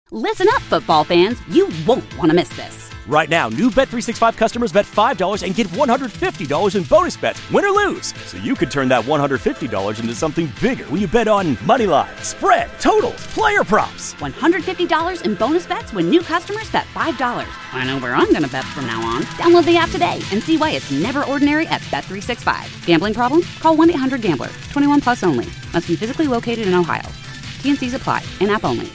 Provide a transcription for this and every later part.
Listen up, football fans. You won't want to miss this. Right now, new Bet365 customers bet $5 and get $150 in bonus bets, win or lose. So you could turn that $150 into something bigger when you bet on money line, spread, totals, player props. $150 in bonus bets when new customers bet $5. I know where I'm going to bet from now on. Download the app today and see why it's never ordinary at Bet365. Gambling problem? Call 1-800-GAMBLER. 21 plus only. Must be physically located in Ohio. T&Cs apply. In-app only.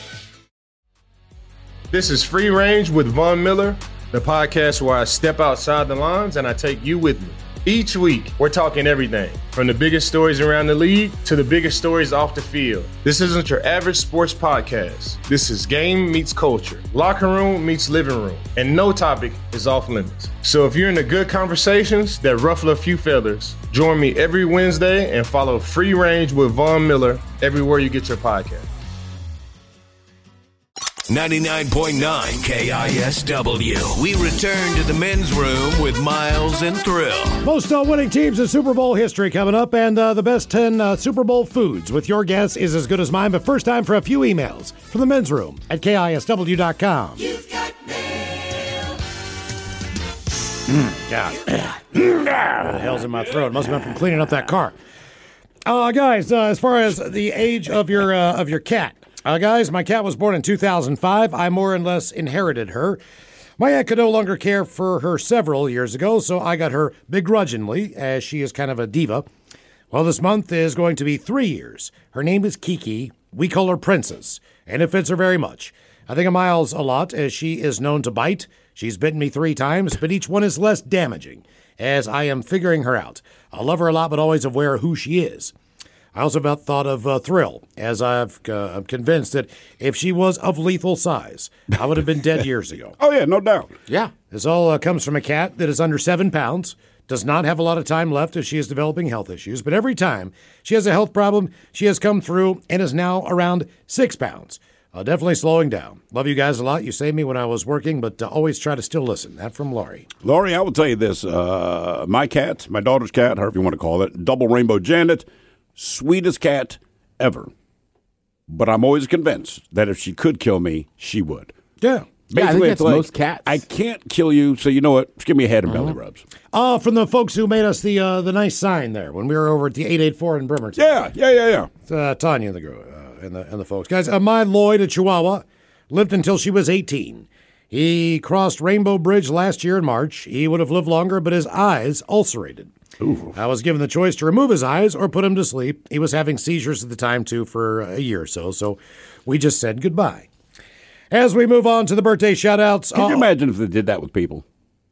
This is Free Range with Von Miller, the podcast where I step outside the lines and I take you with me. Each week, we're talking everything from the biggest stories around the league to the biggest stories off the field. This isn't your average sports podcast. This is game meets culture, locker room meets living room, and no topic is off limits. So if you're into good conversations that ruffle a few feathers, join me every Wednesday and follow Free Range with Von Miller everywhere you get your podcast. 99.9 KISW. We return to the men's room with Miles and Thrill. Most winning teams in Super Bowl history coming up, and the best 10 Super Bowl foods with your guess is as good as mine. But first, time for a few emails from the men's room at KISW.com. You've got mail. God. The hell's in my throat? It must have been from cleaning up that car. Guys, as far as the age of your cat. Guys, my cat was born in 2005. I more or less inherited her. My aunt could no longer care for her several years ago, so I got her begrudgingly, as she is kind of a diva. Well, this month is going to be 3 years. Her name is Kiki. We call her Princess, and it fits her very much. I think of Miles a lot, as she is known to bite. She's bitten me 3 times, but each one is less damaging, as I am figuring her out. I love her a lot, but always aware of who she is. I also thought of Thrill, as I'm convinced that if she was of lethal size, I would have been dead years ago. Oh, yeah, no doubt. Yeah. This all comes from a cat that is under 7 pounds, does not have a lot of time left as she is developing health issues, but every time she has a health problem, she has come through and is now around 6 pounds. Definitely slowing down. Love you guys a lot. You saved me when I was working, but always try to still listen. That from Laurie. Laurie, I will tell you this. My cat, my daughter's cat, however you want to call it, Double Rainbow Janet, sweetest cat ever. But I'm always convinced that if she could kill me, she would. Yeah. I think that's most cats. I can't kill you, so you know what? Just give me a head and belly rubs. From the folks who made us the nice sign there when we were over at the 884 in Bremerton. Yeah. It's, Tanya and the folks. Guys, my Lloyd, a Chihuahua, lived until she was 18. He crossed Rainbow Bridge last year in March. He would have lived longer, but his eyes ulcerated. Ooh. I was given the choice to remove his eyes or put him to sleep. He was having seizures at the time, too, for a year or so we just said goodbye. As we move on to the birthday shout-outs. Can you imagine if they did that with people?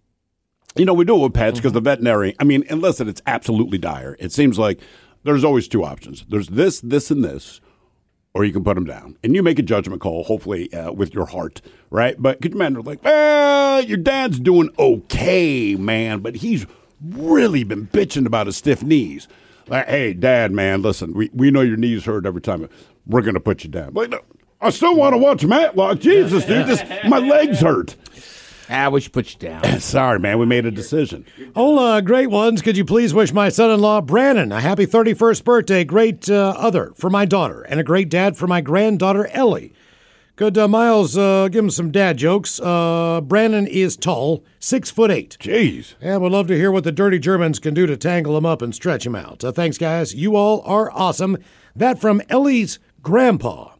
You know, we do it with pets because the veterinary, I mean, unless it's absolutely dire, it seems like there's always 2 options. There's this, and this, or you can put them down. And you make a judgment call, hopefully, with your heart, right? But could you imagine, like, your dad's doing okay, man, but he's really been bitching about his stiff knees. Like, hey, Dad, man, listen, we know your knees hurt every time. We're going to put you down. Like, no, I still want to watch Matlock. Jesus, dude, my legs hurt. We should put you down. Sorry, man, we made a decision. Great ones. Could you please wish my son-in-law, Brandon, a happy 31st birthday, great other for my daughter, and a great dad for my granddaughter, Ellie. Could Miles give him some dad jokes? Brandon is tall, 6'8". Jeez. And would love to hear what the dirty Germans can do to tangle him up and stretch him out. Thanks, guys. You all are awesome. That from Ellie's grandpa.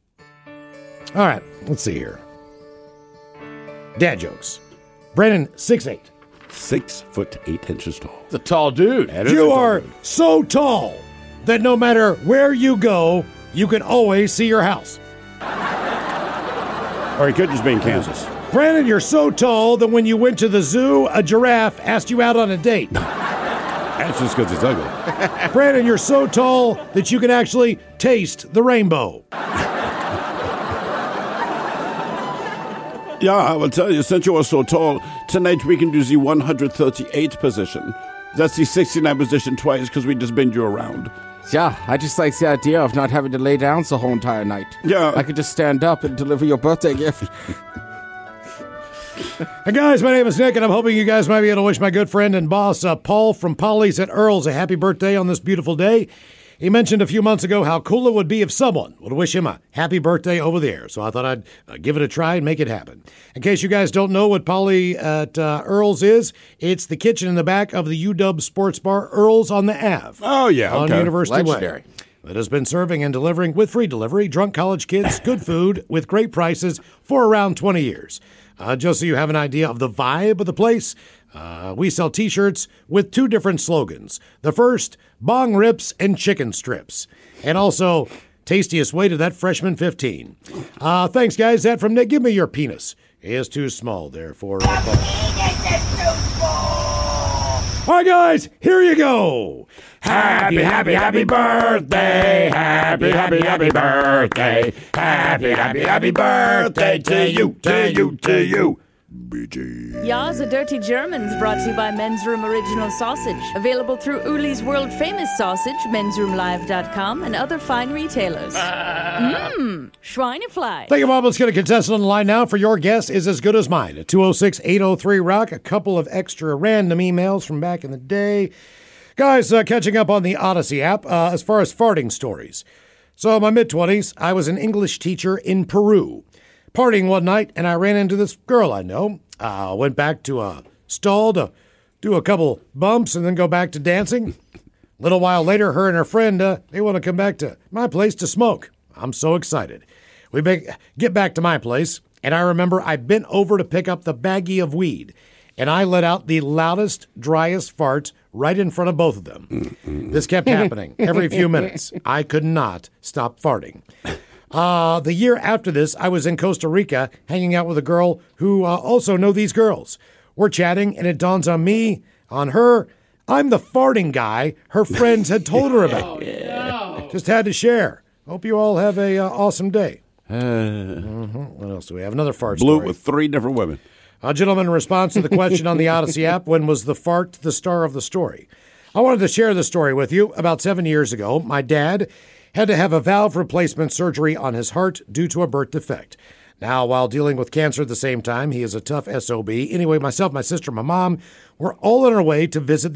All right, let's see here. Dad jokes. Brandon, 6'8". 6'8" tall. It's a tall dude. You are so tall that no matter where you go, you can always see your house. Or he could just be in Kansas. Brandon, you're so tall that when you went to the zoo, a giraffe asked you out on a date. That's just because he's ugly. Brandon, you're so tall that you can actually taste the rainbow. Yeah, I will tell you, since you are so tall, tonight we can do the 138th position. That's the 69th position twice because we just bend you around. Yeah, I just like the idea of not having to lay down the whole entire night. Yeah. I could just stand up and deliver your birthday gift. Hey guys, my name is Nick, and I'm hoping you guys might be able to wish my good friend and boss, Paul from Polly's at Earl's, a happy birthday on this beautiful day. He mentioned a few months ago how cool it would be if someone would wish him a happy birthday over the air. So I thought I'd give it a try and make it happen. In case you guys don't know what Polly at Earl's is, it's the kitchen in the back of the UW Sports Bar, Earl's on the Ave. Oh, yeah. On Okay. University Legendary. Way. That has been serving and delivering with free delivery, drunk college kids, good food with great prices for around 20 years. Just so you have an idea of the vibe of the place, we sell T-shirts with 2 different slogans. The first, bong rips and chicken strips. And also, tastiest way to that freshman 15. Thanks, guys. That from Nick. Give me your penis. He is too small, therefore. All right, guys, here you go. Happy, happy, happy birthday. Happy, happy, happy birthday. Happy, happy, happy birthday to you, to you, to you. BG. Ya's a Dirty Germans brought to you by Men's Room Original Sausage. Available through Uli's world famous sausage, mensroomlive.com, and other fine retailers. Schweinefly. Thank you, Bob. Let's get a contestant on the line now for your guess is as good as mine at 206-803-ROCK. A couple of extra random emails from back in the day. Guys, catching up on the Odyssey app as far as farting stories. So in my mid-20s, I was an English teacher in Peru. Partying one night, and I ran into this girl I know. Went back to a stall to do a couple bumps and then go back to dancing. A little while later, her and her friend, they want to come back to my place to smoke. I'm so excited. We get back to my place, and I remember I bent over to pick up the baggie of weed, and I let out the loudest, driest fart right in front of both of them. This kept happening every few minutes. I could not stop farting. The year after this, I was in Costa Rica hanging out with a girl who also know these girls. We're chatting, and it dawns on me, on her, I'm the farting guy her friends had told her about. Just had to share. Hope you all have a awesome day. What else do we have? Another fart Blew story. it with 3 different women. Gentlemen, in response to the question on the Odyssey app, when was the fart the star of the story? I wanted to share the story with you. About 7 years ago, my dad had to have a valve replacement surgery on his heart due to a birth defect. Now, while dealing with cancer at the same time, he is a tough SOB. Anyway, myself, my sister, my mom were all on our way to visit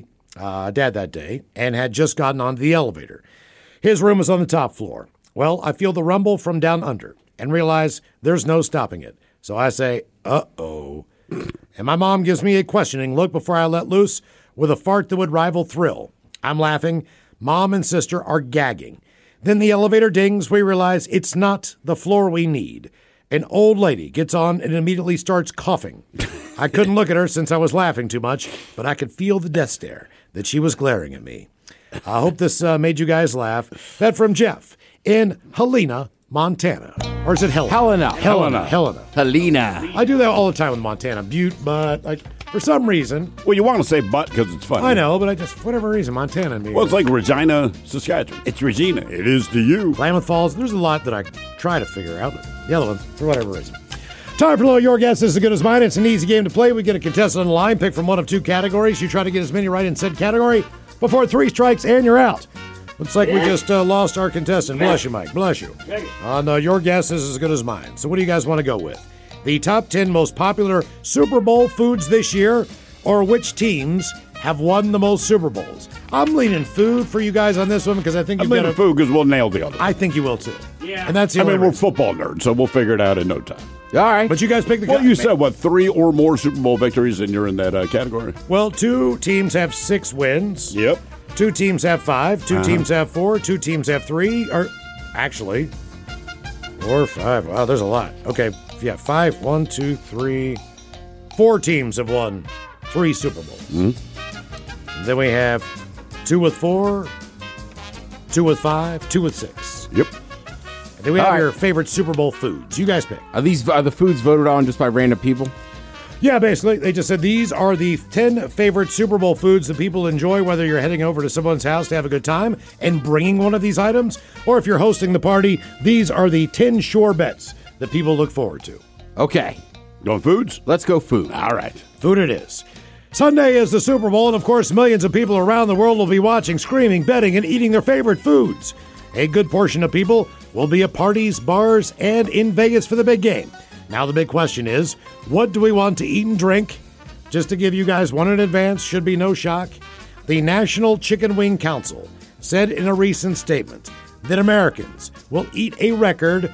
Dad that day, and had just gotten onto the elevator. His room was on the top floor. Well, I feel the rumble from down under and realize there's no stopping it. So I say, uh-oh. And my mom gives me a questioning look before I let loose with a fart that would rival thrill. I'm laughing. Mom and sister are gagging. Then the elevator dings. We realize it's not the floor we need. An old lady gets on and immediately starts coughing. I couldn't look at her since I was laughing too much, but I could feel the death stare that she was glaring at me. I hope this made you guys laugh. That from Jeff in Helena, Montana. Or is it Helena? Helena. Helena. I do that all the time with Montana. Butte, but for some reason. Well, you want to say but because it's funny. I know, but for whatever reason, Montana. Well, it's like Regina, Saskatchewan. It's Regina. It is to you. Klamath Falls. There's a lot that I try to figure out, but the other ones, for whatever reason. Time for Your Guess is as good as mine. It's an easy game to play. We get a contestant on the line, pick from one of 2 categories. You try to get as many right in said category before 3 strikes, and you're out. Looks like we just lost our contestant. Bless you, Mike. Bless you. Your Guess is as good as mine. So what do you guys want to go with? The top 10 most popular Super Bowl foods this year, or which teams have won the most Super Bowls? I'm leaning food for you guys on this one because I think I'm you've got leaning food because we'll nail the other. I think you will too. Yeah. And that's the only we're reason. football nerds, so we'll figure it out in no time. All right. But you guys pick the Well, you said, 3 or more Super Bowl victories, and you're in that category? Well, 2 teams have 6 wins. Yep. 2 teams have 5. 2 teams have 4. 2 teams have 3. Or actually, 4 or 5. Wow, there's a lot. Okay, yeah, 5. 1, 2, 3. 4 teams have won 3 Super Bowls. Mm-hmm. Then we have 2 with 4, 2 with 5, 2 with 6. Yep. And then we have your favorite Super Bowl foods. You guys pick. Are the foods voted on just by random people? Yeah, basically, they just said these are the 10 favorite Super Bowl foods that people enjoy, whether you're heading over to someone's house to have a good time and bringing one of these items, or if you're hosting the party, these are the 10 sure bets that people look forward to. Okay. Going foods? Let's go food. All right. Food it is. Sunday is the Super Bowl, and of course, millions of people around the world will be watching, screaming, betting, and eating their favorite foods. A good portion of people will be at parties, bars, and in Vegas for the big game. Now the big question is, what do we want to eat and drink? Just to give you guys one in advance, should be no shock. The National Chicken Wing Council said in a recent statement that Americans will eat a record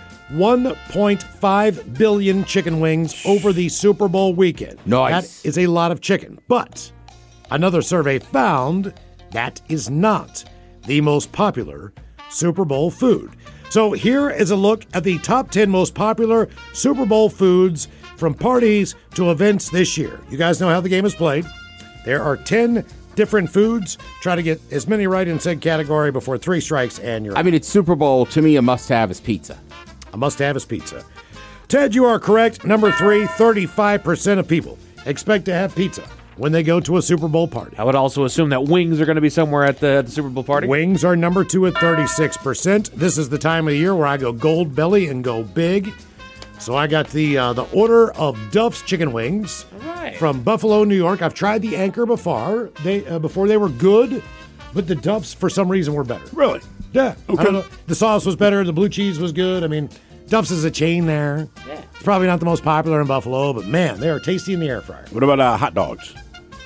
1.5 billion chicken wings over the Super Bowl weekend. Nice. That is a lot of chicken. But another survey found that is not the most popular Super Bowl food. So here is a look at the top 10 most popular Super Bowl foods from parties to events this year. You guys know how the game is played. There are 10 different foods. Try to get as many right in said category before 3 strikes and you're I mean, it's Super Bowl. To me, a must-have is pizza. A must-have is pizza. Ted, you are correct. Number 3, 35% of people expect to have pizza when they go to a Super Bowl party. I would also assume that wings are going to be somewhere at the Super Bowl party. Wings are number 2 at 36%. This is the time of the year where I go gold belly and go big. So I got the order of Duff's Chicken Wings from Buffalo, New York. I've tried the Anchor before. Before they were good, but the Duff's for some reason were better. Really? Yeah. Okay. I don't know. The sauce was better. The blue cheese was good. I mean, Duff's is a chain there. Yeah. It's probably not the most popular in Buffalo, but man, they are tasty in the air fryer. What about hot dogs?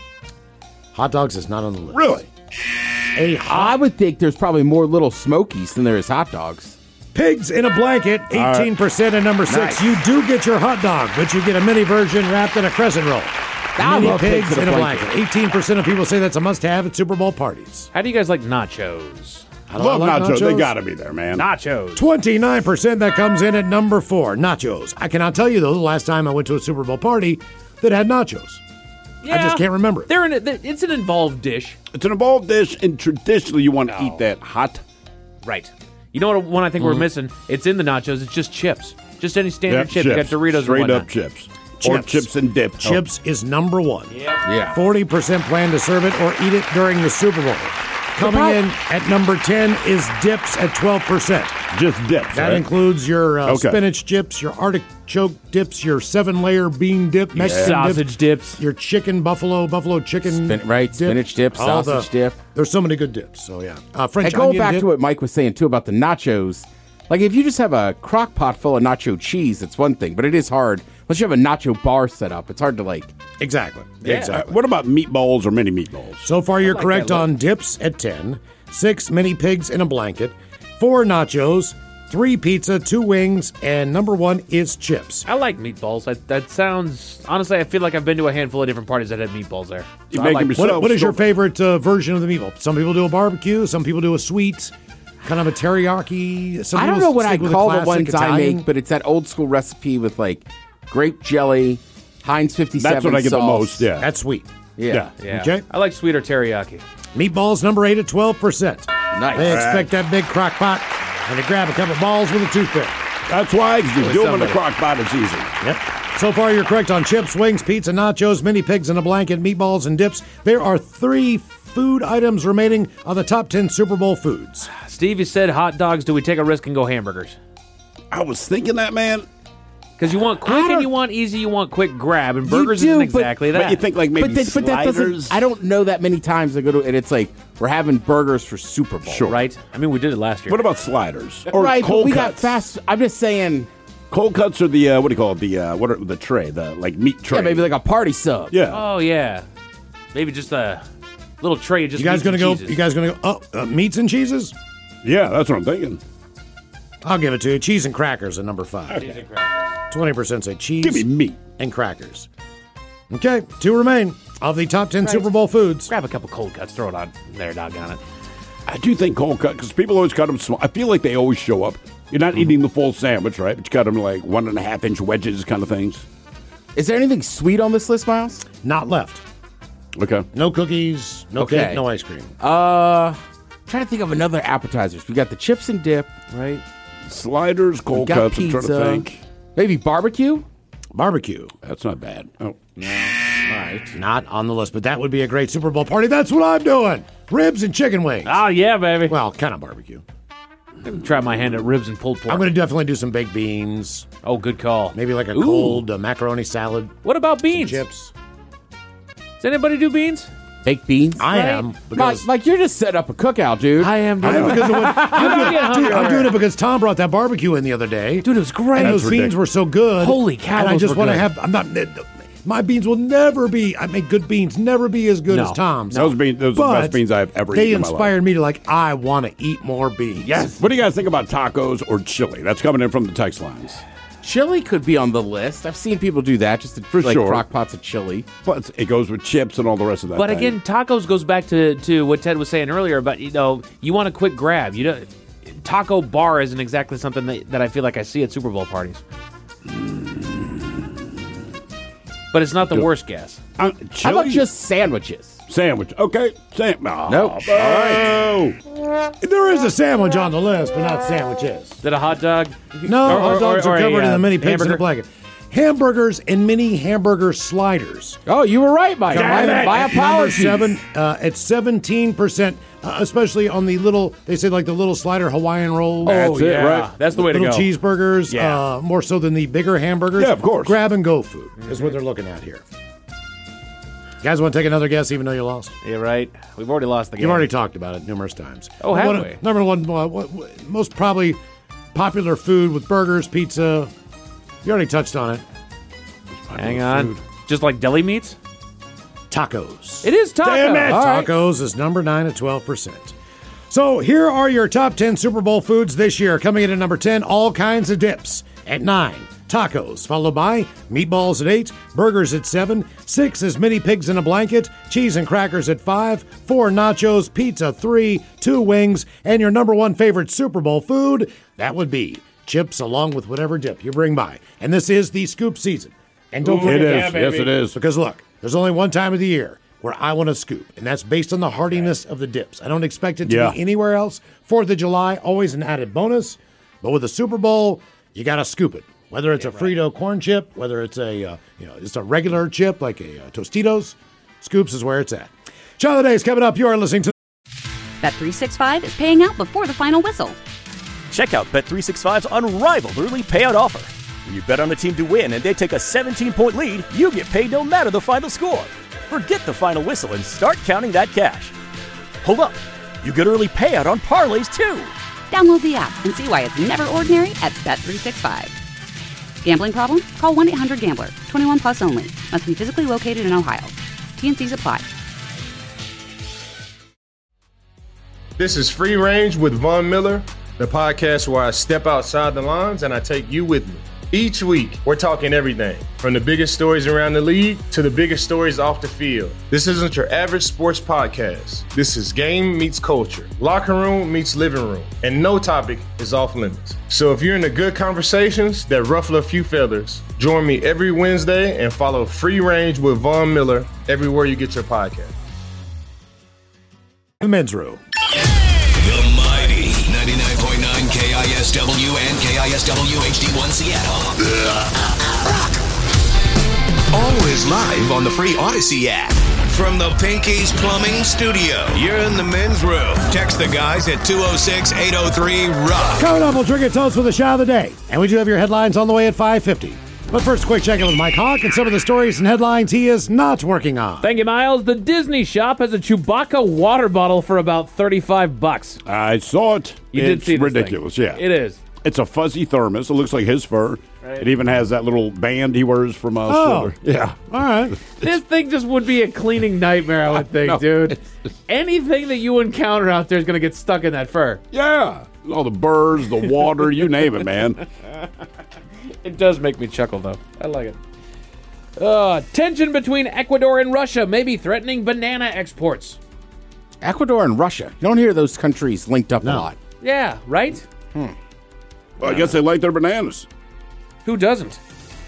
Hot dogs is not on the list. Really? I would think there's probably more Little Smokies than there is hot dogs. Pigs in a Blanket, 18% at number 6. Nice. You do get your hot dog, but you get a mini version wrapped in a crescent roll. I Mini love pigs in a blanket. 18% of people say that's a must-have at Super Bowl parties. How do you guys like nachos? How do Love I like nachos. They got to be there, man. Nachos. 29% that comes in at number 4, nachos. I cannot tell you, though, the last time I went to a Super Bowl party that had nachos. I just can't remember it. It's an involved dish. It's an involved dish, and traditionally you want to eat that hot. Right. You know what one I think we're missing? It's in the nachos. It's just chips. Just any standard chip. You got Doritos Straight and whatnot. up chips. Or chips and dip. Chips is number 1. Yeah. 40% plan to serve it or eat it during the Super Bowl. Coming in at number 10 is dips at 12%. Just dips. That right? includes your spinach dips, your artichoke dips, your 7-layer bean dip, Mexican sausage dips, your chicken buffalo chicken dip. Spinach dip, sausage dip. There's so many good dips. So yeah, French And going onion back dip. to what Mike was saying too about the nachos, like if you just have a crock pot full of nacho cheese, it's one thing, but it is hard. Once you have a nacho bar set up, it's hard to like. Exactly. What about meatballs or mini meatballs? So far, you're correct on dips at 10, 6 mini pigs in a blanket, 4 nachos, 3 pizza, 2 wings, and number 1 is chips. I like meatballs. That sounds... Honestly, I feel like I've been to a handful of different parties that had meatballs there. You make them yourself. What is your favorite version of the meatball? Some people do a barbecue. Some people do a sweet, kind of a teriyaki. Some I don't people know what I stick with a call the classic ones I Italian. make, but it's that old school recipe with like grape jelly, Heinz 57 That's what I get the sauce. most, yeah. That's sweet. Yeah. Okay. I like sweet or teriyaki. Meatballs number 8 at 12%. Nice. They expect that big crock pot and to grab a couple balls with a toothpick. That's why, because you do them in the crock pot, it's easy. Yep. So far, you're correct on chips, wings, pizza, nachos, mini pigs in a blanket, meatballs, and dips. There are 3 food items remaining on the top 10 Super Bowl foods. Steve, you said hot dogs. Do we take a risk and go hamburgers? I was thinking that, man. Because you want quick and you want easy, you want quick grab, and burgers do, isn't exactly that. But you think like maybe But that doesn't. sliders? I don't know that many times I go to, and it's like we're having burgers for Super Bowl. Sure. Right? I mean, we did it last year. What about sliders? Or Right, but cold we cuts? got fast. I'm just saying. Cold cuts are the, what do you call it? The tray, the like meat tray. Yeah, maybe like a party sub. Yeah. Oh, yeah. Maybe just a little tray of just You guys meats gonna and go? cheeses. You guys gonna go? Meats and cheeses? Yeah, that's what I'm thinking. I'll give it to you. Cheese and crackers at number 5. Cheese and crackers. 20% say cheese. Give me meat. And crackers. Okay, 2 remain of the top 10 Super Bowl foods. Grab a couple cold cuts, throw it on there, doggone it. I do think cold cut, because people always cut them small. I feel like they always show up. You're not eating the full sandwich, right? But you cut them like 1.5-inch wedges kind of things. Is there anything sweet on this list, Miles? Not left. Okay. No cookies, no Okay. cake, no ice cream. Trying to think of another appetizers. We got the chips and dip, right? Sliders, cold got cuts, I'm pizza. trying to think. Maybe barbecue? Barbecue. That's not bad. Oh. Right. Not on the list, but that would be a great Super Bowl party. That's what I'm doing. Ribs and chicken wings. Oh, yeah, baby. Well, kind of barbecue. Try my hand at ribs and pulled pork. I'm going to definitely do some baked beans. Oh, good call. Maybe like a Ooh. cold macaroni salad. What about beans? Chips. Does anybody do beans? Baked beans? I am. Because Mike, you're just setting up a cookout, dude. I am. I am because of what, hungry. I'm doing it because Tom brought that barbecue in the other day. Dude, it was great. And those beans were so good. Holy cow, And I those just were want to good. have. I'm not. My beans will never be. I make good beans, never be as good as Tom's. Those are the best beans I've ever eaten in my life. They inspired me to I want to eat more beans. Yes. What do you guys think about tacos or chili? That's coming in from the text lines. Chili could be on the list. I've seen people do that, just for sure. crock pots of chili. But it goes with chips and all the rest of that. But again, tacos goes back to what Ted was saying earlier about, you want a quick grab. Taco bar isn't exactly something that I feel like I see at Super Bowl parties. But it's not the worst guess. How about just sandwiches? Sandwich. Okay. Nope. All right. There is a sandwich on the list, but not sandwiches. Is that a hot dog? No, hot dogs are covered in the mini pigs in hamburger? a blanket. Hamburgers and mini hamburger sliders. Oh, you were right, Mike. My apologies. Number 7, it's 17%, especially on the little, they say the little slider Hawaiian rolls. That's it, right? That's the way to go. Little cheeseburgers, more so than the bigger hamburgers. Yeah, of course. Grab and go food is what they're looking at here. You guys want to take another guess even though you lost? You're right. We've already lost the game. You've already talked about it numerous times. Oh, have we? Number one, most probably popular food with burgers, pizza. You already touched on it. Hang on. Just like deli meats? Tacos. It is tacos. Damn it. All right. Tacos is number 9 at 12%. So here are your top 10 Super Bowl foods this year. Coming in at number 10, all kinds of dips. At 9, tacos, followed by meatballs at 8, burgers at 7, 6 is mini pigs in a blanket, cheese and crackers at 5, 4 nachos, pizza 3, 2 wings, and your number 1 favorite Super Bowl food, that would be chips along with whatever dip you bring by. And this is the scoop season. And don't forget it is. that, baby. Yes, it is. Because look, there's only one time of the year where I want to scoop, and that's based on the hardiness of the dips. I don't expect it to be anywhere else. 4th of July, always an added bonus. But with the Super Bowl, you got to scoop it. Whether it's a Frito corn chip, whether it's just a regular chip like a Tostitos, Scoops is where it's at. Shot of the Day is coming up. You are listening to Bet365 is paying out before the final whistle. Check out Bet365's unrivaled early payout offer. When you bet on a team to win and they take a 17-point lead, you get paid no matter the final score. Forget the final whistle and start counting that cash. Hold up. You get early payout on parlays, too. Download the app and see why it's never ordinary at Bet365. Gambling problem? Call 1-800-GAMBLER. 21 plus only. Must be physically located in Ohio. T&Cs apply. This is Free Range with Von Miller, the podcast where I step outside the lines and I take you with me. Each week, we're talking everything from the biggest stories around the league to the biggest stories off the field. This isn't your average sports podcast. This is game meets culture, locker room meets living room, and no topic is off limits. So if you're into good conversations that ruffle a few feathers, join me every Wednesday and follow Free Range with Von Miller everywhere you get your podcast. the men's room. The mighty 99.9 KISW and KISW HD1 Seattle. Always live on the free Odyssey app. From the Pinky's Plumbing Studio, you're in the men's room. Text the guys at 206-803-ROCK. Coming up, we'll drink it toast with the shot of the day. And we do have your headlines on the way at 5:50. But first, a quick check-in with Mike Hawk and some of the stories and headlines he is not working on. Thank you, Miles. The Disney shop has a Chewbacca water bottle for about $35. I saw it. You it's did see this ridiculous, thing. yeah. It is. It's a fuzzy thermos. It looks like his fur. Right. It even has that little band he wears from shoulder. Yeah. All right. This thing just would be a cleaning nightmare, I would think, dude. Anything that you encounter out there is going to get stuck in that fur. Yeah. All the birds, the water, you name it, man. It does make me chuckle, though. I like it. Tension between Ecuador and Russia may be threatening banana exports. Ecuador and Russia. You don't hear those countries linked up a lot. Yeah, right? Well, I guess they like their bananas. Who doesn't?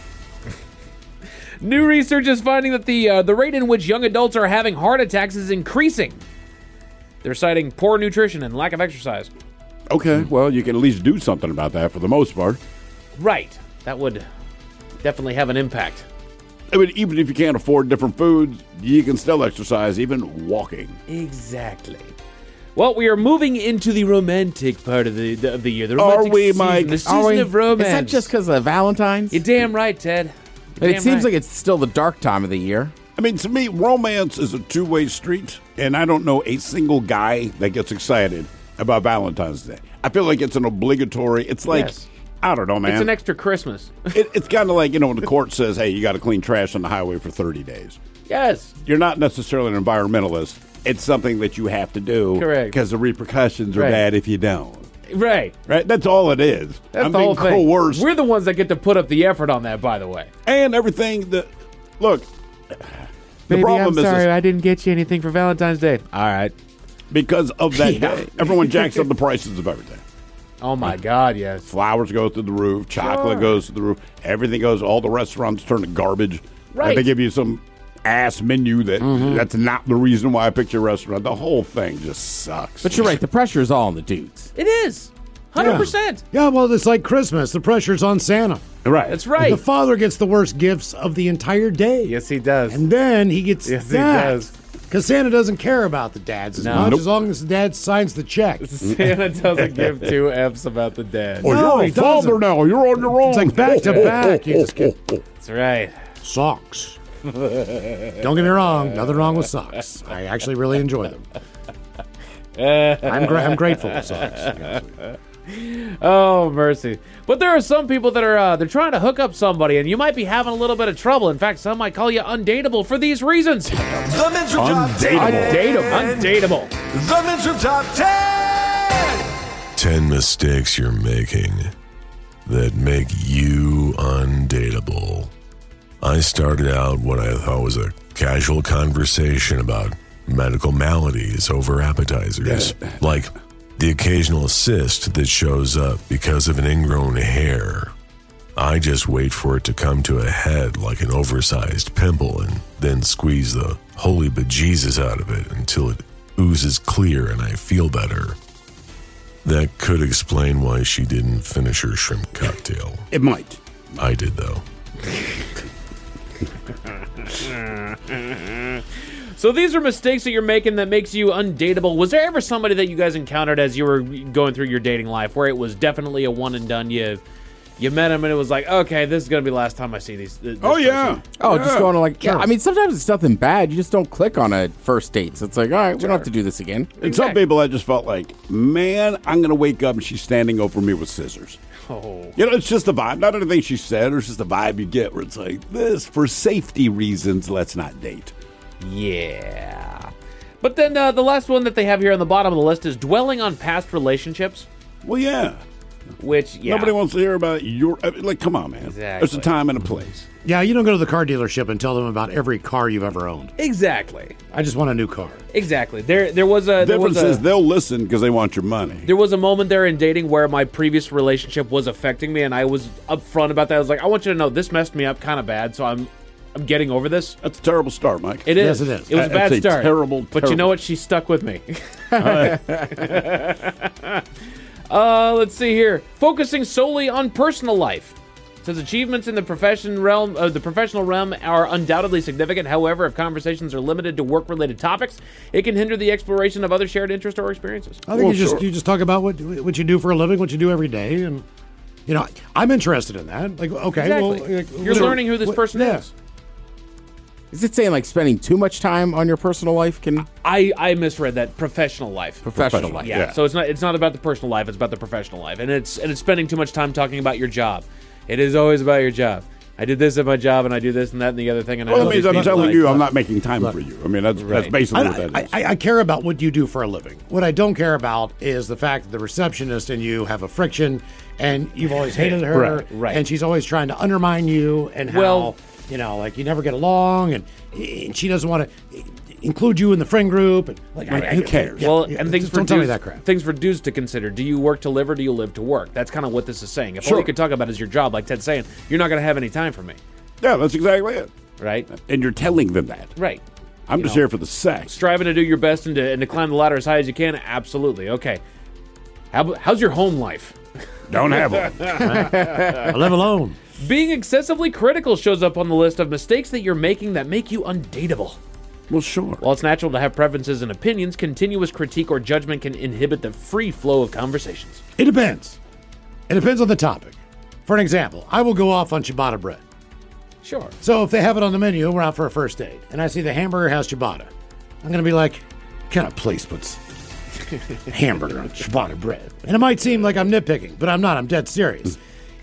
New research is finding that the rate in which young adults are having heart attacks is increasing. They're citing poor nutrition and lack of exercise. Okay, well, you can at least do something about that for the most part. Right. That would definitely have an impact. I mean, even if you can't afford different foods, you can still exercise, even walking. Exactly. Well, we are moving into the romantic part of the year. The romantic Are we, season, Mike? The season of romance. Is that just because of Valentine's? You're damn right, Ted. It seems like it's still the dark time of the year. I mean, to me, romance is a two-way street, and I don't know a single guy that gets excited about Valentine's Day. I feel like it's an obligatory. It's like I don't know, man. It's an extra Christmas. It's kind of like, when the court says, hey, you got to clean trash on the highway for 30 days. Yes. You're not necessarily an environmentalist. It's something that you have to do. Correct. Because the repercussions are bad if you don't. Right. Right? That's all it is. That's I'm the being whole thing. coerced. We're the ones that get to put up the effort on that, by the way. And everything that... Look, Baby, the problem I'm is sorry, this, I didn't get you anything for Valentine's Day. All right. because of that day. Everyone jacks up the prices of everything. Oh, my God, yes. Flowers go through the roof. Chocolate goes through the roof. Everything goes. All the restaurants turn to garbage. Right. And they give you some ass menu that's not the reason why I picked your restaurant. The whole thing just sucks. But you're right. The pressure is all on the dudes. It is. 100%. Yeah, well, it's like Christmas. The pressure's on Santa. Right. That's right. The father gets the worst gifts of the entire day. Yes, he does. And then he gets Yes, he that. does. Because Santa doesn't care about the dads as much as long as the dad signs the check. Santa doesn't give two F's about the dad. Oh, No, you're he a father doesn't. now. You're on your own. It's like back to back. You just get That's right. socks. Don't get me wrong. Nothing wrong with socks. I actually really enjoy them. I'm grateful for socks. Oh, mercy. But there are some people that are they're trying to hook up somebody, and you might be having a little bit of trouble. In fact, some might call you undateable for these reasons. The Men's Room Top 10. Undateable. The Men's Room Top 10. 10 mistakes you're making that make you undateable. I started out what I thought was a casual conversation about medical maladies over appetizers, like the occasional cyst that shows up because of an ingrown hair. I just wait for it to come to a head like an oversized pimple and then squeeze the holy bejesus out of it until it oozes clear and I feel better. That could explain why she didn't finish her shrimp cocktail. It might. I did, though. So these are mistakes that you're making that makes you undateable. Was there ever somebody that you guys encountered as you were going through your dating life where it was definitely a one and done? You met him and it was like, okay, this is going to be the last time I see this Oh, person. just going to like, I mean, sometimes it's nothing bad. You just don't click on a first date. So it's like, all right, we don't have to do this again. And some people, I just felt like, man, I'm going to wake up and she's standing over me with scissors. Oh. It's just a vibe. Not anything she said, or it's just a vibe you get where it's like, this, for safety reasons, let's not date. Yeah. But then the last one that they have here on the bottom of the list is dwelling on past relationships. Well, yeah. Which, yeah. Nobody wants to hear about your... Like, come on, man. Exactly. There's a time and a place. Yeah, you don't go to the car dealership and tell them about every car you've ever owned. Exactly. I just want a new car. Exactly. There was a... The difference is they'll listen because they want your money. There was a moment there in dating where my previous relationship was affecting me, and I was upfront about that. I was like, I want you to know this messed me up kind of bad, so I'm getting over this. That's a terrible start, Mike. It is. Yes, it is. It was a bad That's start. terrible. But you know what? She stuck with me. Let's see here. Focusing solely on personal life. It says achievements in the professional realm are undoubtedly significant. However, if conversations are limited to work-related topics, it can hinder the exploration of other shared interests or experiences. I think you just talk about what you do for a living, what you do every day, and I'm interested in that. Like, okay, Exactly. well, You're learning who this person is. Is it saying like spending too much time on your personal life can... I misread that. Professional life. Professional life. Yeah. So it's not about the personal life. It's about the professional life, and it's spending too much time talking about your job. It is always about your job. I did this at my job, and I do this and that and the other thing. And Well, I that means I'm telling you I'm not making time for you. I mean, that's basically what that is. I care about what you do for a living. What I don't care about is the fact that the receptionist and you have a friction, and you've always hated her, Right. and she's always trying to undermine you, and how like you never get along, and she doesn't want to include you in the friend group, and like who cares? And things just for don't tell me dudes, that crap. things for dudes to consider. Do you work to live or do you live to work? That's kind of what this is saying. If all you could talk about is your job, like Ted's saying, you're not going to have any time for me. Yeah, that's exactly it. Right? And you're telling them that. Right. I'm just here for the sex. Striving to do your best and to climb the ladder as high as you can? Absolutely. Okay. How's your home life? Don't have one. I live alone. Being excessively critical shows up on the list of mistakes that you're making that make you undateable. Well, sure. While it's natural to have preferences and opinions, continuous critique or judgment can inhibit the free flow of conversations. It depends. It depends on the topic. For an example, I will go off on ciabatta bread. Sure. So if they have it on the menu, we're out for a first date, and I see the hamburger has ciabatta, I'm going to be like, what kind of place puts hamburger on ciabatta bread? And it might seem like I'm nitpicking, but I'm not. I'm dead serious.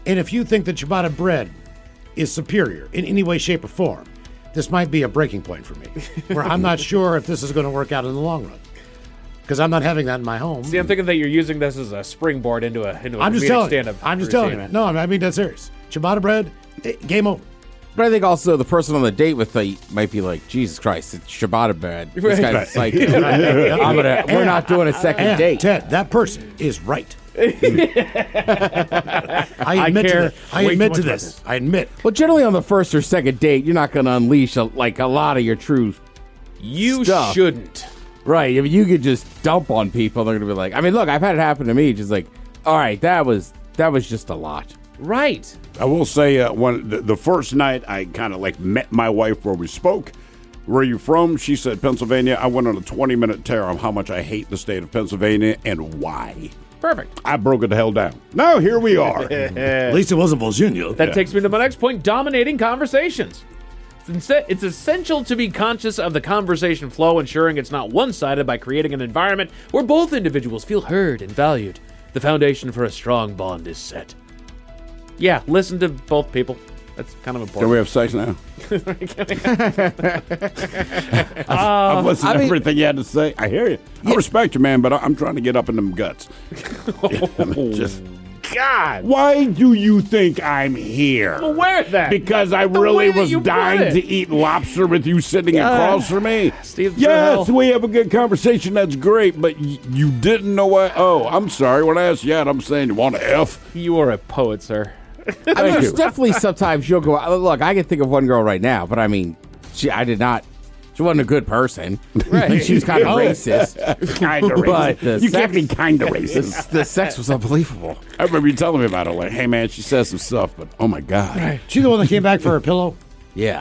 And if you think that ciabatta bread is superior in any way, shape, or form, this might be a breaking point for me, where I'm not sure if this is going to work out in the long run. Because I'm not having that in my home. See, I'm thinking that you're using this as a springboard into a I'm just comedic telling stand-up. you. I'm just telling you. No, I mean that's serious. Ciabatta bread, game over. But I think also the person on the date with might be like, Jesus Christ, it's ciabatta bread. This guy's like, we're not doing a second date. Ted, that person is right. I admit to this. I admit. Well, generally on the first or second date, you're not going to unleash a lot of your true stuff. Shouldn't. Right. I mean, you could just dump on people. They're going to be like, I mean, look, I've had it happen to me. Just like, all right, that was just a lot. Right. I will say, when the first night I kind of like met my wife where we spoke. Where are you from? She said Pennsylvania. I went on a 20-minute tear on how much I hate the state of Pennsylvania and why. Perfect. I broke it the hell down. Now here we are. At least it wasn't Virginia. That takes me to my next point, dominating conversations. It's essential to be conscious of the conversation flow, ensuring it's not one-sided by creating an environment where both individuals feel heard and valued. The foundation for a strong bond is set. Yeah, listen to both people. That's kind of important. Can we have sex now? I've listened to everything you had to say. I hear you. I respect you, man, but I'm trying to get up in them guts. God. Why do you think I'm here? I'm aware of that. Because I really was dying to eat lobster with you sitting across from me. Steve, yes, we have a good conversation. That's great, but you didn't know what. Oh, I'm sorry. When I asked you out, I'm saying, you want an F? You are a poet, sir. I mean, there's definitely sometimes you'll go, look, I can think of one girl right now, but I mean, she wasn't a good person. Right. She was kind of racist. Kind of racist. But you can't be kind of racist. The sex was unbelievable. I remember you telling me about it. Like, hey, man, she says some stuff, but oh, my God. Right. She the one that came back for her pillow? Yeah.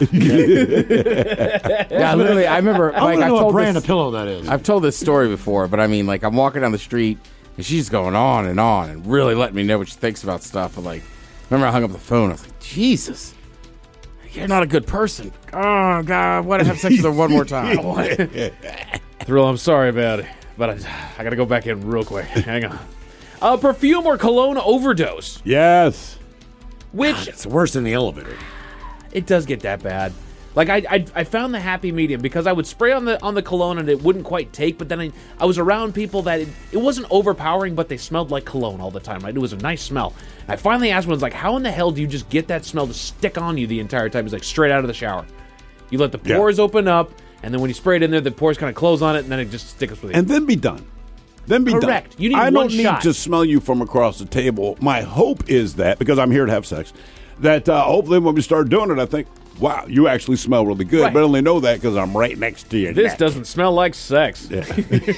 Yeah, literally, I remember. I don't know what brand of pillow that is. I've told this story before, but I mean, like, I'm walking down the street, and she's going on and really letting me know what she thinks about stuff. And, like, remember I hung up the phone. I was like, Jesus. You're not a good person. Oh, God, I want to have sex with her one more time. Thrill, I'm sorry about it, but I got to go back in real quick. Hang on. Perfume or cologne overdose. Yes. Which... it's worse than the elevator. It does get that bad. Like, I found the happy medium because I would spray on the cologne and it wouldn't quite take, but then I was around people that it wasn't overpowering, but they smelled like cologne all the time, right? It was a nice smell. I finally asked one, I was like, how in the hell do you just get that smell to stick on you the entire time? It's like straight out of the shower. You let the pores open up, and then when you spray it in there, the pores kind of close on it, and then it just sticks with you. And then be done. Correct. You need I one don't shot. need to smell you from across the table. My hope is that, because I'm here to have sex, that hopefully when we start doing it, I think, wow, you actually smell really good. Right. But I only know that because I'm right next to you. This doesn't smell like sex. Yeah.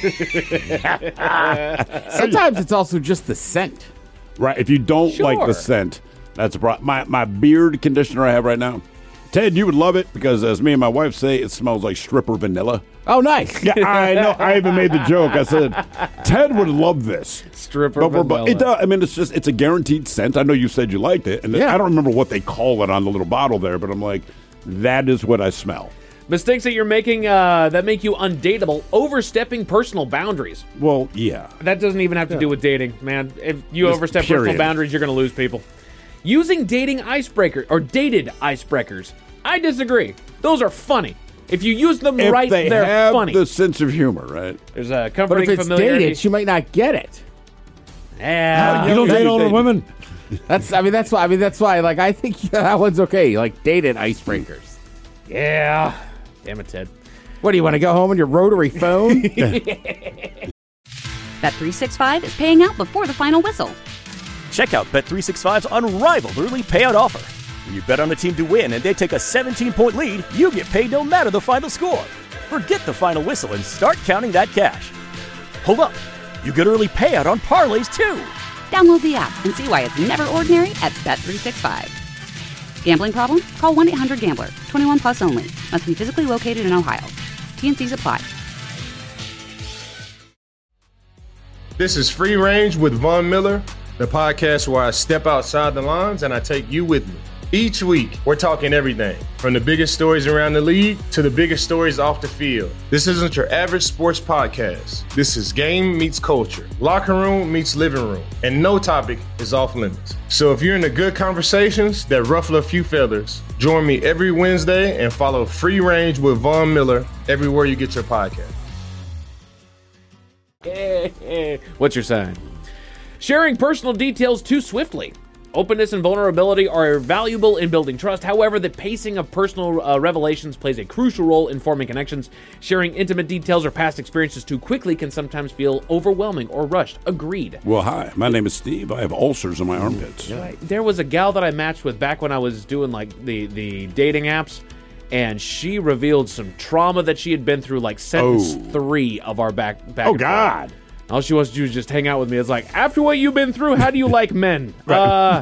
Sometimes it's also just the scent. Right. If you don't like the scent, that's a problem. My beard conditioner I have right now, Ted, you would love it because, as me and my wife say, it smells like stripper vanilla. Oh, nice. Yeah, I know. I even made the joke. I said, Ted would love this. Stripper vanilla. It does. I mean, it's a guaranteed scent. I know you said you liked it, and I don't remember what they call it on the little bottle there, but I'm like, that is what I smell. Mistakes that you're making that make you undateable, overstepping personal boundaries. Well, yeah. That doesn't even have to do with dating, man. If you overstep personal boundaries, you're going to lose people. Using dating icebreaker or dated icebreakers. I disagree. Those are funny. If you use them if right, they're have funny. The sense of humor, right? There's a comforting but if it's familiarity. dated, she might not get it. Yeah, you don't date older women. That's why. Like, I think that one's okay. Like, dated icebreakers. Yeah. Damn it, Ted. What do you want to go home on your rotary phone? Bet365 is paying out before the final whistle. Check out Bet365's unrivaled early payout offer. When you bet on a team to win and they take a 17-point lead, you get paid no matter the final score. Forget the final whistle and start counting that cash. Hold up. You get early payout on parlays, too. Download the app and see why it's never ordinary at Bet365. Gambling problem? Call 1-800-GAMBLER. 21 plus only. Must be physically located in Ohio. T&Cs apply. This is Free Range with Von Miller, the podcast where I step outside the lines and I take you with me. Each week, we're talking everything from the biggest stories around the league to the biggest stories off the field. This isn't your average sports podcast. This is game meets culture, locker room meets living room, and no topic is off limits. So if you're into good conversations that ruffle a few feathers, join me every Wednesday and follow Free Range with Von Miller everywhere you get your podcast. What's your sign? Sharing personal details too swiftly. Openness and vulnerability are valuable in building trust. However, the pacing of personal revelations plays a crucial role in forming connections. Sharing intimate details or past experiences too quickly can sometimes feel overwhelming or rushed. Agreed. Well, hi. My name is Steve. I have ulcers in my armpits. Right. There was a gal that I matched with back when I was doing like the dating apps, and she revealed some trauma that she had been through, like sentence 3 of our back. Oh, God. All she wants to do is just hang out with me. It's like, after what you've been through, how do you like men? Right.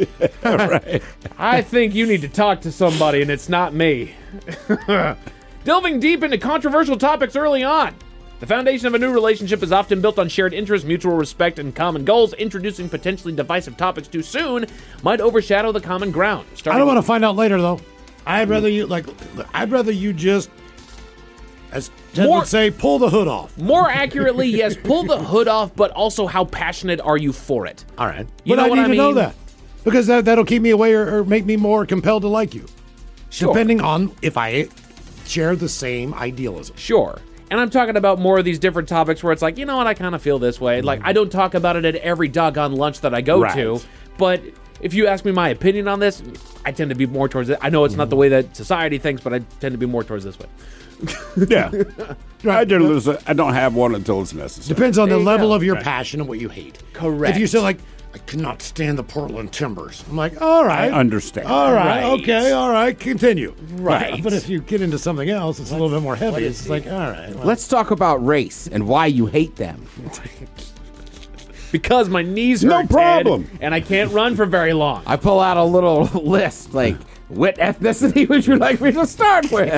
I think you need to talk to somebody, and it's not me. Delving deep into controversial topics early on. The foundation of a new relationship is often built on shared interests, mutual respect, and common goals. Introducing potentially divisive topics too soon might overshadow the common ground. I don't want to find out later, though. I'd rather you just, as Ted would say, pull the hood off. More accurately, yes, pull the hood off, but also how passionate are you for it? All right. You know I what need I to mean? know that. Because that'll keep me away or make me more compelled to like you. Sure. Depending on if I share the same idealism. Sure. And I'm talking about more of these different topics where it's like, you know what, I kind of feel this way. Like, I don't talk about it at every doggone lunch that I go to, but if you ask me my opinion on this, I tend to be more towards it. I know it's not the way that society thinks, but I tend to be more towards this way. Yeah. I don't have one until it's necessary. Depends on the level of your passion and what you hate. Correct. If you say, like, I cannot stand the Portland Timbers, I'm like, all right. I understand. All right. Okay. All right. Continue. Right. But if you get into something else, it's a little bit more heavy. It's like, all right. Well, Let's talk about race and why you hate them. Because my knees hurt, No problem. Ted, and I can't run for very long. I pull out a little list, like, what ethnicity would you like me to start with?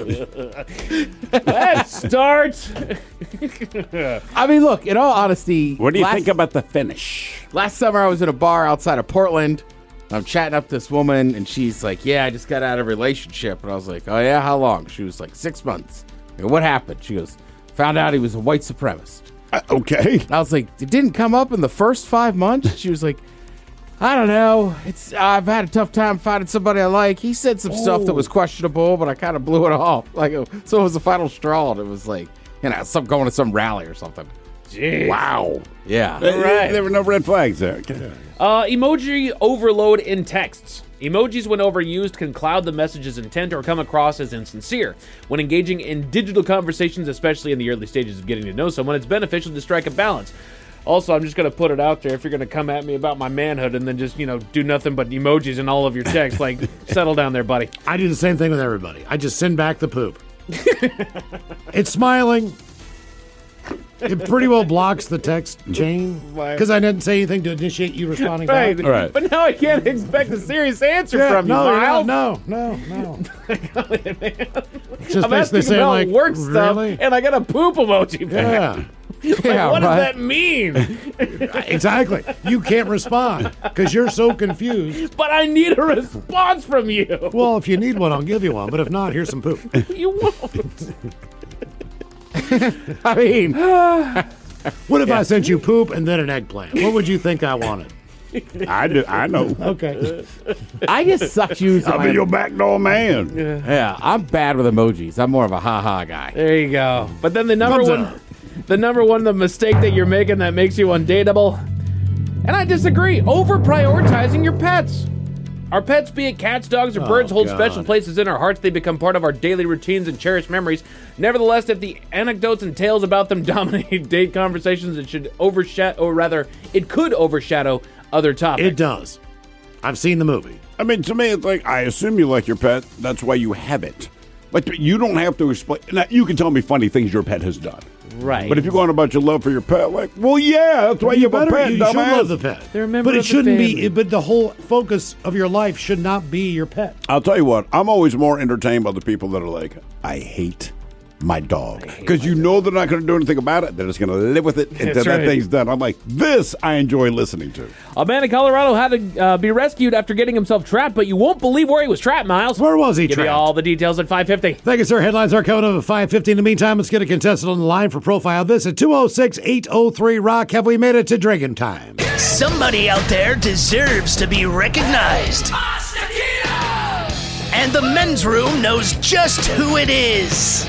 Let's start. I mean, look, in all honesty, What do you think about the finish? last summer I was in a bar outside of Portland. I'm chatting up this woman, and she's like, yeah, I just got out of a relationship. And I was like, oh, yeah, how long? She was like, 6 months. I go, what happened? She goes, found out he was a white supremacist. Okay. I was like, it didn't come up in the first 5 months? She was like, I don't know. I've had a tough time finding somebody I like. He said some stuff that was questionable, but I kind of blew it off. So it was the final straw, and it was like, going to some rally or something. Jeez. Wow. Yeah. There were no red flags there. Okay. Emoji overload in texts. Emojis, when overused, can cloud the message's intent or come across as insincere. When engaging in digital conversations, especially in the early stages of getting to know someone, it's beneficial to strike a balance. Also, I'm just going to put it out there, if you're going to come at me about my manhood and then just, do nothing but emojis in all of your texts, like, settle down there, buddy. I do the same thing with everybody. I just send back the poop. It's smiling. It pretty well blocks the text chain because I didn't say anything to initiate you responding back. Right. But now I can't expect a serious answer from you, Miles. No. It's just I'm basically asking saying, about like, work stuff, really? and I got a poop emoji back. Yeah. Like, what does that mean? Exactly. You can't respond because you're so confused. But I need a response from you. Well, if you need one, I'll give you one. But if not, here's some poop. You won't. I mean, what if I sent you poop and then an eggplant? What would you think I wanted? I know. Okay. I just suck you. I'll be your backdoor man. Yeah, I'm bad with emojis. I'm more of a ha-ha guy. There you go. But then the number one, the mistake that you're making that makes you undateable, and I disagree, over-prioritizing your pets. Our pets, be it cats, dogs, or birds, hold special places in our hearts. They become part of our daily routines and cherished memories. Nevertheless, if the anecdotes and tales about them dominate date conversations, it could overshadow other topics. It does. I've seen the movie. I mean, to me, it's like, I assume you like your pet. That's why you have it. But you don't have to explain. Now, you can tell me funny things your pet has done. Right. But if you're going about your love for your pet, like, well, yeah, that's why you have a pet, You dumbass. should love the pet. They're a member but it of the shouldn't be. family. But the whole focus of your life should not be your pet. I'll tell you what, I'm always more entertained by the people that are like, I hate my dog. Because you know they're not going to do anything about it. They're just going to live with it until that thing's done. I'm like, this I enjoy listening to. A man in Colorado had to be rescued after getting himself trapped, but you won't believe where he was trapped, Miles. Where was he Give trapped? me all the details at 5:50. Thank you, sir. Headlines are coming up at 5:50. In the meantime, let's get a contestant on the line for Profile This at 206-803-ROCK. Have we made it to drinking time? Somebody out there deserves to be recognized. And the men's room knows just who it is.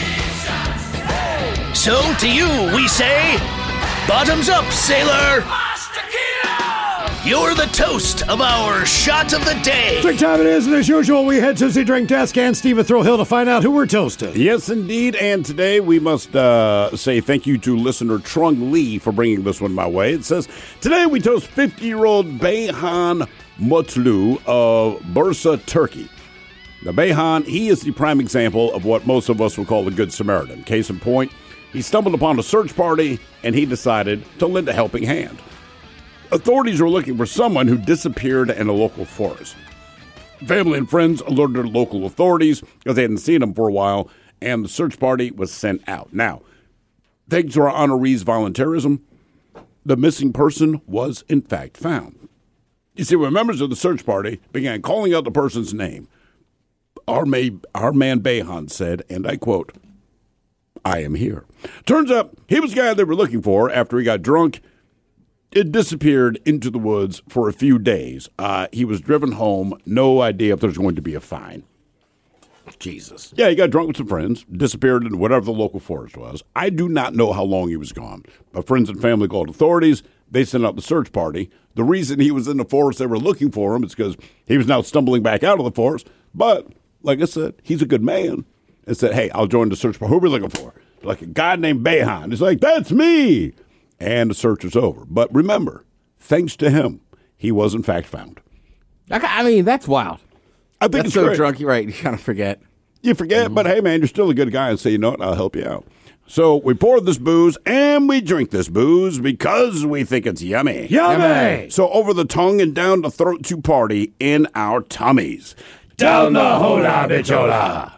So to you, we say, bottoms up, sailor. You're the toast of our shot of the day. Drink time it is, and as usual, we head to the drink desk and Steve at Thrill Hill to find out who we're toasting. Yes, indeed. And today we must say thank you to listener Trung Lee for bringing this one my way. It says, today we toast 50-year-old Beyhan Mutlu of Bursa, Turkey. Now, Beyhan, he is the prime example of what most of us would call a good Samaritan. Case in point, he stumbled upon a search party, and he decided to lend a helping hand. Authorities were looking for someone who disappeared in a local forest. Family and friends alerted local authorities because they hadn't seen him for a while, and the search party was sent out. Now, thanks to our honorees' volunteerism, the missing person was in fact found. You see, when members of the search party began calling out the person's name, our man Beyhan said, and I quote, "I am here." Turns out he was the guy they were looking for after he got drunk. It disappeared into the woods for a few days. He was driven home. No idea if there's going to be a fine. Jesus. Yeah, he got drunk with some friends, disappeared into whatever the local forest was. I do not know how long he was gone. But friends and family called authorities. They sent out the search party. The reason he was in the forest they were looking for him is because he was now stumbling back out of the forest. But, like I said, he's a good man. And said, hey, I'll join the search party. Who are we looking for? Like a guy named Beyhan. He's like, that's me. And the search is over. But remember, thanks to him, he was in fact found. I mean, that's wild. I think that's it's so great. drunk. You're right. You kind of forget. You forget, but hey, man, you're still a good guy and say, you know what, I'll help you out. So we pour this booze and we drink this booze because we think it's yummy. Yummy! So over the tongue and down the throat to party in our tummies. Down the hola, bichola.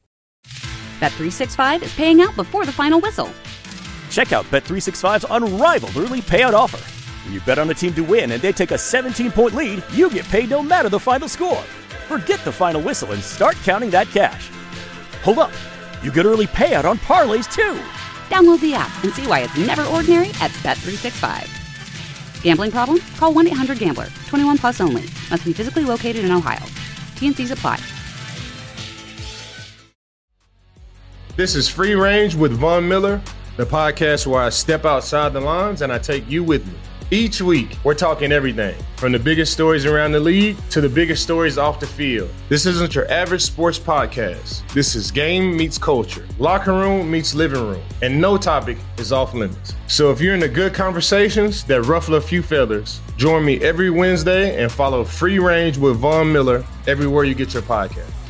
Bet365 is paying out before the final whistle. Check out Bet365's unrivaled early payout offer. When you bet on a team to win and they take a 17-point lead, you get paid no matter the final score. Forget the final whistle and start counting that cash. Hold up. You get early payout on parlays, too. Download the app and see why it's never ordinary at Bet365. Gambling problem? Call 1-800-GAMBLER. 21 plus only. Must be physically located in Ohio. T&Cs apply. This is Free Range with Von Miller, the podcast where I step outside the lines and I take you with me. Each week, we're talking everything from the biggest stories around the league to the biggest stories off the field. This isn't your average sports podcast. This is game meets culture, locker room meets living room, and no topic is off limits. So if you're into good conversations that ruffle a few feathers, join me every Wednesday and follow Free Range with Von Miller everywhere you get your podcast.